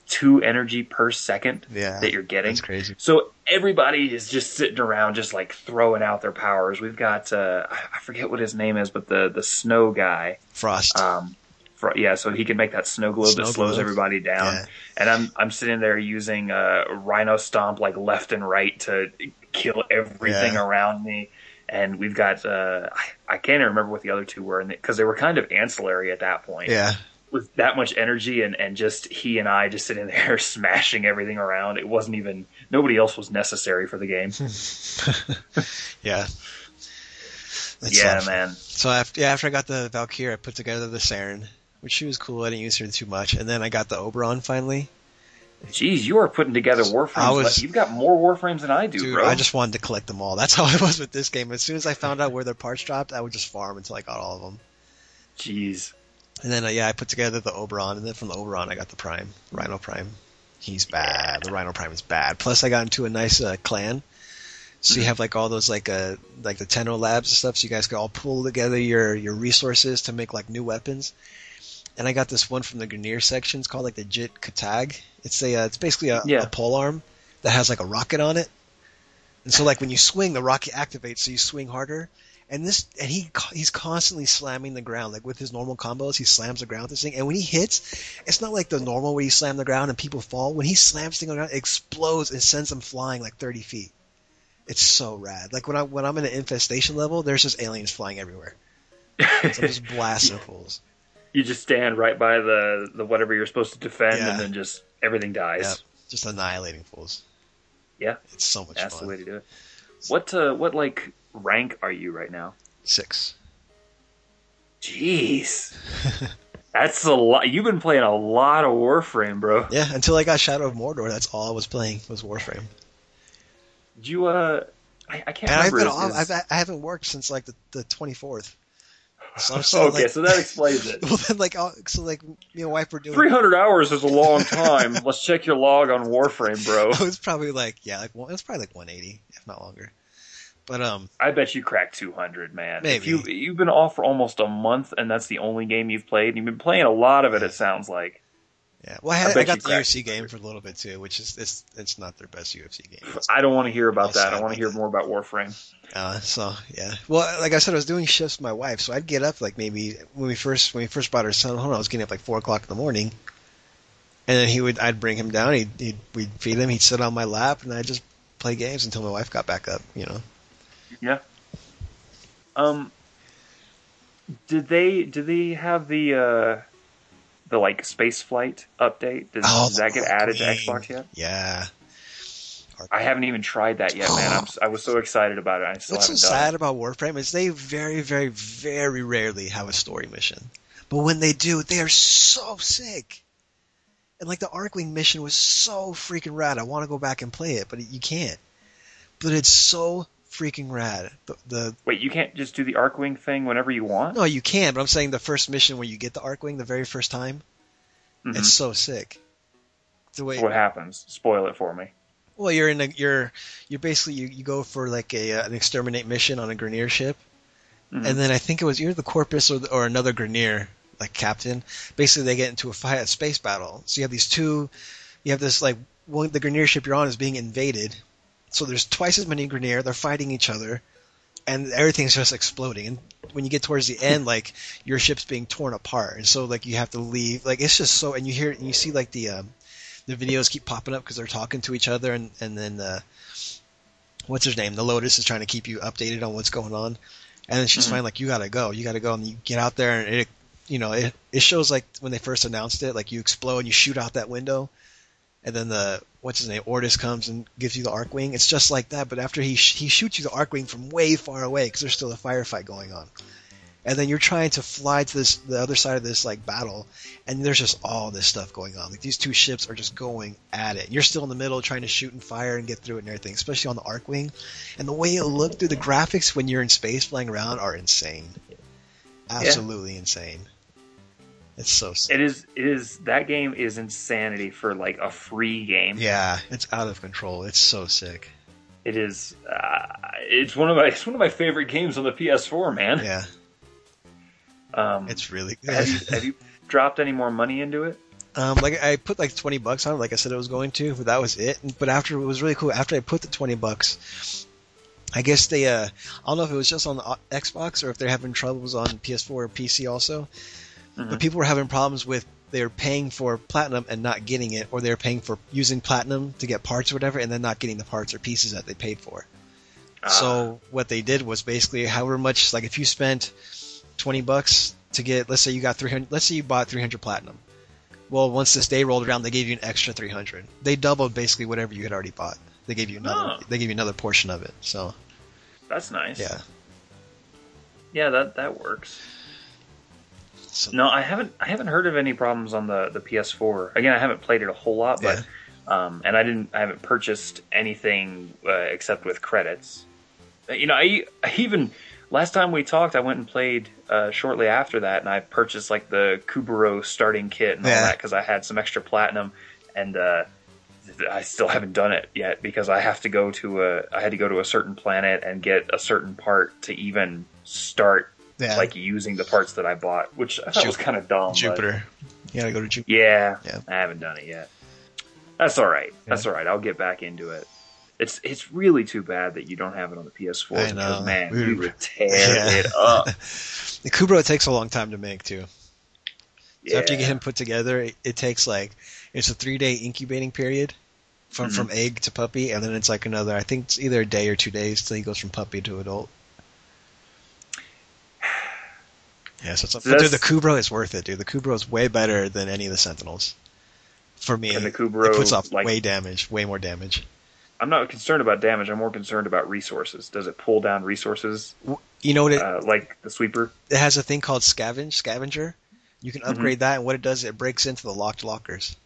two energy per second Yeah, that you're getting. that's crazy. So everybody is just sitting around, just like throwing out their powers. We've got uh, I forget what his name is, but the the snow guy, Frost. Um, for, yeah, so he can make that snow globe Snow that slows globe. everybody down. Yeah. And I'm I'm sitting there using uh, Rhino Stomp like left and right to kill everything Yeah. around me. And we've got uh, I, I can't even remember what the other two were, because they were kind of ancillary at that point. Yeah. With that much energy and, and just he and I just sitting there smashing everything around. It wasn't even, nobody else was necessary for the game. Yeah. That's yeah, fun. man. So after, yeah, after I got the Valkyrie, I put together the Saren, which she was cool. I didn't use her too much. And then I got the Oberon finally. Jeez, you are putting together Warframes. I was- You've got more Warframes than I do, Dude, bro. I just wanted to collect them all. That's how I was with this game. As soon as I found out where their parts dropped, I would just farm until I got all of them. Jeez. And then, uh, yeah, I put together the Oberon, and then from the Oberon, I got the Prime, Rhino Prime. He's bad. The Rhino Prime is bad. Plus, I got into a nice uh, clan. So you have like all those like uh like the Tenno labs and stuff. So you guys can all pull together your your resources to make like new weapons. And I got this one from the Grineer section. It's called like the Jit Katag. It's a uh, it's basically a, Yeah. a pole arm that has like a rocket on it. And so like when you swing, the rocket activates, so you swing harder. And this, and he he's constantly slamming the ground. Like with his normal combos, he slams the ground with this thing. And when he hits, it's not like the normal where you slam the ground and people fall. When he slams things on the ground, it explodes and sends them flying like thirty feet. It's so rad. Like when I when I'm in an infestation level, there's just aliens flying everywhere. So I'm just blasting fools. You just stand right by the, the whatever you're supposed to defend, Yeah. and then just everything dies. Yeah, just annihilating fools. Yeah, It's so much that's fun. the way to do it. What uh, what like rank are you right now? Six. Jeez, that's a lot. You've been playing a lot of Warframe, bro. Yeah, until I got Shadow of Mordor, that's all I was playing was Warframe. Did you uh, I, I can't And I've remember. been is- off, is- I've, I haven't worked since like the, the twenty-fourth. So I'm still, okay, like, so that explains it. well, then, like, I'll- so like me and my wife were doing. Three hundred hours is a long time. Let's check your log on Warframe, bro. It was probably like yeah, like one, it was probably like one eighty, if not longer. But um, I bet you cracked two hundred, man. Maybe. If you you've been off for almost a month, and that's the only game you've played, and you've been playing a lot of it. It sounds like. yeah. Well, I, I had, I, bet got you the U F cracked C it. game for a little bit too, which is it's it's not their best U F C game. It's, I don't want to hear about I'll that. I side want to with hear it. more about Warframe. Uh, so yeah. Well, like I said, I was doing shifts with my wife, so I'd get up like maybe when we first when we first brought our son home, I was getting up like four o'clock in the morning, and then he would I'd bring him down, he'd, he'd we'd feed him, he'd sit on my lap, and I'd just play games until my wife got back up. You know. Yeah. Um. Did they did they have the uh, the like space flight update? Does, Oh, does that get added to Queen. Xbox yet? Yeah. I haven't even tried that yet, man. I'm s- I was so excited about it. I still What's so haven't done sad it. about Warframe is they very, very, very rarely have a story mission. But when they do, they are so sick. And like the Arcwing mission was so freaking rad. I want to go back and play it, but you can't. But it's so freaking rad. The, the Wait, you can't just do the Arcwing thing whenever you want? no, you can, but I'm saying the first mission where you get the Arcwing the very first time, Mhm. it's so sick. The way What happens? Spoil it for me. Well, you're in a you're you're basically you, you go for like a uh, an exterminate mission on a Grineer ship, Mhm. and then I think it was either the Corpus or the, or another Grineer like captain. Basically, they get into a fight, a space battle. So you have these two, you have this like one the Grineer ship you're on is being invaded. So there's twice as many Grineer. They're fighting each other, and everything's just exploding. And when you get towards the end, like your ship's being torn apart, and so like you have to leave. Like it's just so, and you hear and you see like the. Um, The videos keep popping up because they're talking to each other, and and then uh, what's her name? The Lotus is trying to keep you updated on what's going on, and then she's Mhm. finally like, "You gotta go, you gotta go," and you get out there, and it, you know, it it shows like when they first announced it, like you explode, you shoot out that window, and then the what's his name, Ordis comes and gives you the Arcwing. It's just like that, but after he sh- he shoots you the Arcwing from way far away because there's still a firefight going on. And then you're trying to fly to this the other side of this like battle, and there's just all this stuff going on. Like these two ships are just going at it. You're still in the middle trying to shoot and fire and get through it and everything, especially on the Arcwing. And the way it looked through the graphics when you're in space flying around are insane. Absolutely insane. It's so sick. It is. It is. That game is insanity for like a free game. Yeah, it's out of control. It's so sick. It is. Uh, it's one of my. It's one of my favorite games on the P S four, man. Yeah, Um, it's really have good. you have you dropped any more money into it? Um, like I put like twenty bucks on it, like I said I was going to, but that was it. But after it was really cool. After I put the twenty bucks, I guess they, uh, I don't know if it was just on the Xbox or if they're having troubles on P S four or P C also. Mm-hmm. But people were having problems with they're paying for platinum and not getting it, or they're paying for using platinum to get parts or whatever, and then not getting the parts or pieces that they paid for. Uh. So what they did was basically however much, like if you spent twenty bucks to get, let's say you got three hundred, let's say you bought three hundred platinum. Well, once this day rolled around, they gave you an extra three hundred. They doubled basically whatever you had already bought. They gave you another. Oh. They gave you another portion of it. So that's nice. Yeah. Yeah, that that works. So, no, I haven't. I haven't heard of any problems on the, the P S four. Again, I haven't played it a whole lot, but yeah. um, and I didn't. I haven't purchased anything uh, except with credits. You know, I, I even last time we talked, I went and played uh, shortly after that, and I purchased like the Kuburo starting kit and all yeah. that because I had some extra platinum, and uh, I still haven't done it yet because I have to go to a. I had to go to a certain planet and get a certain part to even start. Yeah. Like using the parts that I bought, which I thought Ju- was kind of dumb. Jupiter. But... You gotta go to Jupiter. Yeah, yeah, I haven't done it yet. That's all right. Yeah. That's all right. I'll get back into it. It's it's really too bad that you don't have it on the P S four. I know. Because, man, we you would tear yeah. it up. The Kuburo takes a long time to make, too. So yeah. after you get him put together, it, it takes like, it's a three-day incubating period from, mm-hmm. from egg to puppy, and then it's like another, I think it's either a day or two days till he goes from puppy to adult. Yeah, so, it's, so but dude, the Kuburo is worth it, dude. The Kuburo is way better than any of the Sentinels. For me, and the Kuburo, it puts off like, way damage, way more damage. I'm not concerned about damage. I'm more concerned about resources. Does it pull down resources? You know what? It, uh, like the sweeper. It has a thing called scavenge, scavenger. You can upgrade mm-hmm. that, and what it does, it breaks into the locked lockers.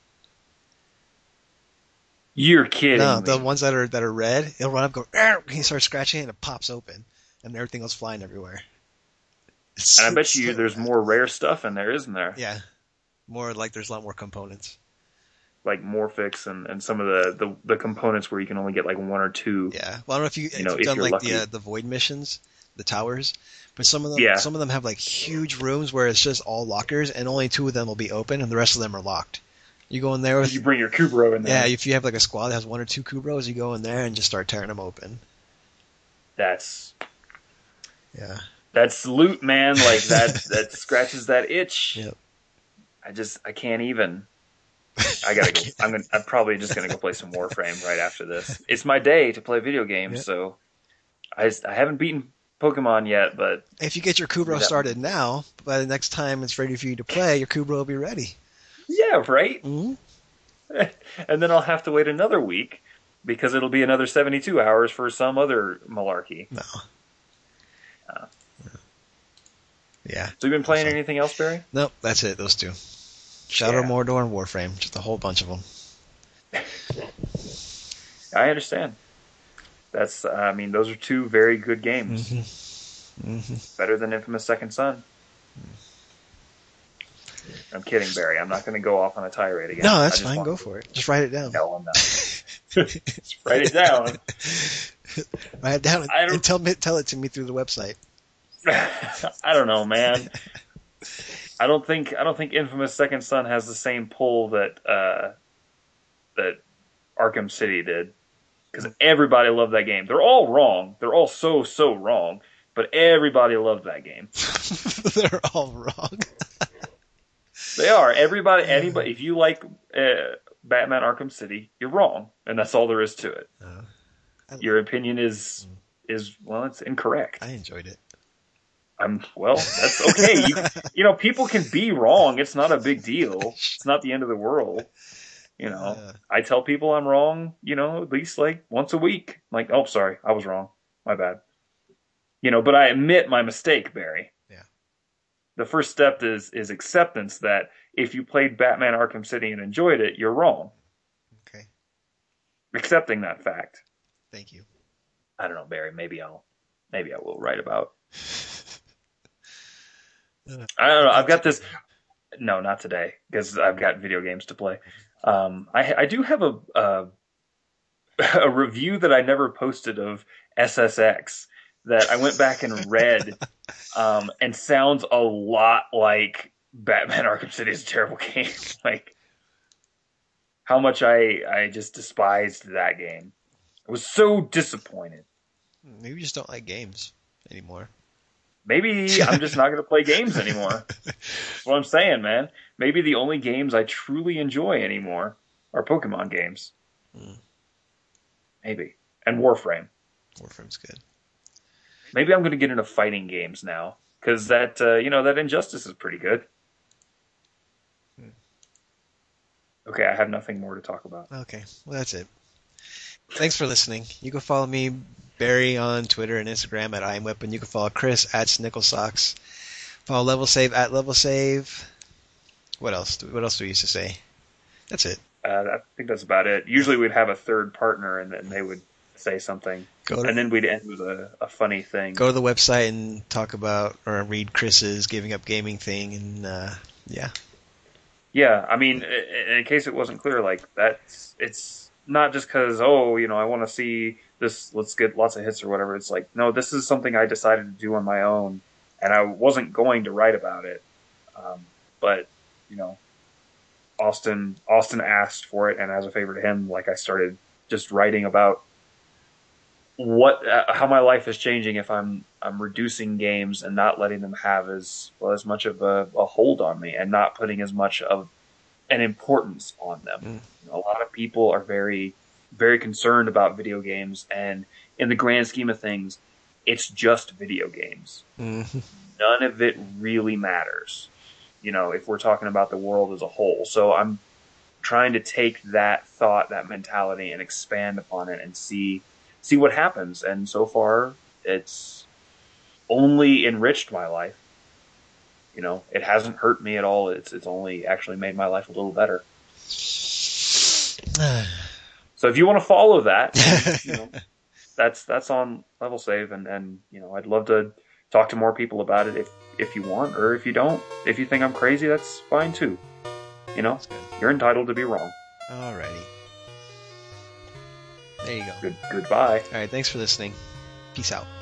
You're kidding No, me. the ones that are that are red, it'll run up, go, Arr! He starts scratching, and it pops open, and everything goes flying everywhere. And I bet you there's more rare stuff in there, isn't there? Yeah. More like there's a lot more components. Like Morphix and, and some of the, the, the components where you can only get like one or two. Yeah. Well, I don't know if, you, you if know, you've if done like lucky. the uh, the Void missions, the towers, but some of them yeah. some of them have like huge rooms where it's just all lockers and only two of them will be open and the rest of them are locked. You go in there with... You bring your Kuburo in there. Yeah, if you have like a squad that has one or two Kuburos, you go in there and just start tearing them open. That's... Yeah. That's loot, man. Like that, that scratches that itch. Yep. I just, I can't even. I gotta go. I'm gonna. I'm probably just gonna go play some Warframe right after this. It's my day to play video games, yep. so I just, I haven't beaten Pokemon yet. But if you get your Kuburo started now, by the next time it's ready for you to play, your Kuburo will be ready. Yeah, right. Mm-hmm. And then I'll have to wait another week because it'll be another seventy-two hours for some other malarkey. No. Uh, Yeah. So you've been playing so, anything else, Barry? Nope, that's it. Those two. Shadow yeah. Mordor and Warframe. Just a whole bunch of them. I understand. That's. Uh, I mean, those are two very good games. Mm-hmm. Mm-hmm. Better than Infamous Second Son. I'm kidding, Barry. I'm not going to go off on a tirade again. No, that's fine. Go for it. Just write it down. No, I'm not. Just write it down. Write it down and, and tell me, tell it to me through the website. I don't know, man. I don't think I don't think Infamous Second Son has the same pull that uh, that Arkham City did, because everybody loved that game. They're all wrong. They're all so so wrong, but everybody loved that game. They're all wrong. They are. Everybody, anybody. If you like uh, Batman Arkham City, you're wrong, and that's all there is to it. Uh, Your opinion is is well, it's incorrect. I enjoyed it. I'm well. That's okay. You, you know, people can be wrong. It's not a big deal. It's not the end of the world. You know, uh, I tell people I'm wrong. You know, at least like once a week. I'm like, oh, sorry, I was wrong. My bad. You know, but I admit my mistake, Barry. Yeah. The first step is is acceptance that if you played Batman Arkham City and enjoyed it, you're wrong. Okay. Accepting that fact. Thank you. I don't know, Barry. Maybe I'll maybe I will write about. I don't know. I've got this. No, not today, because I've got video games to play. Um, I, I do have a, a a review that I never posted of S S X that I went back and read, um, and sounds a lot like Batman Arkham City is a terrible game. Like, how much I I just despised that game. I was so disappointed. Maybe you just don't like games anymore. Maybe I'm just not going to play games anymore. That's what I'm saying, man. Maybe the only games I truly enjoy anymore are Pokemon games. Hmm. Maybe. And Warframe. Warframe's good. Maybe I'm going to get into fighting games now. Because that, uh, you know, that Injustice is pretty good. Hmm. Okay, I have nothing more to talk about. Okay, well, that's it. Thanks for listening. You can follow me, Barry, on Twitter and Instagram at IamWeapon. You can follow Chris at SnickleSocks. Follow Level Save at Level Save. What else? Do, what else do we used to say? That's it. Uh, I think that's about it. Usually we'd have a third partner, and then they would say something. Go to, and then we'd end with a, a funny thing. Go to the website and talk about, or read Chris's Giving Up Gaming thing, and uh, yeah. Yeah, I mean, in case it wasn't clear, like, that's, it's not just because, oh, you know, I want to see this, let's get lots of hits or whatever. It's like, no, this is something I decided to do on my own, and I wasn't going to write about it. Um, but, you know, Austin, Austin asked for it, and as a favor to him, like, I started just writing about what, uh, how my life is changing if I'm, I'm reducing games and not letting them have as, well, as much of a, a hold on me, and not putting as much of an importance on them. Mm. You know, a lot of people are very, very concerned about video games, and in the grand scheme of things, it's just video games. Mm-hmm. None of it really matters, you know, if we're talking about the world as a whole. So I'm trying to take that thought, that mentality, and expand upon it and see, see what happens. And so far, it's only enriched my life. You know, it hasn't hurt me at all. It's it's only actually made my life a little better. So if you want to follow that, you know, that's that's on Level Save, and, and you know, I'd love to talk to more people about it if if you want, or if you don't. If you think I'm crazy, that's fine too. You know, you're entitled to be wrong. Alrighty. There you go. Good goodbye. All right, thanks for listening. Peace out.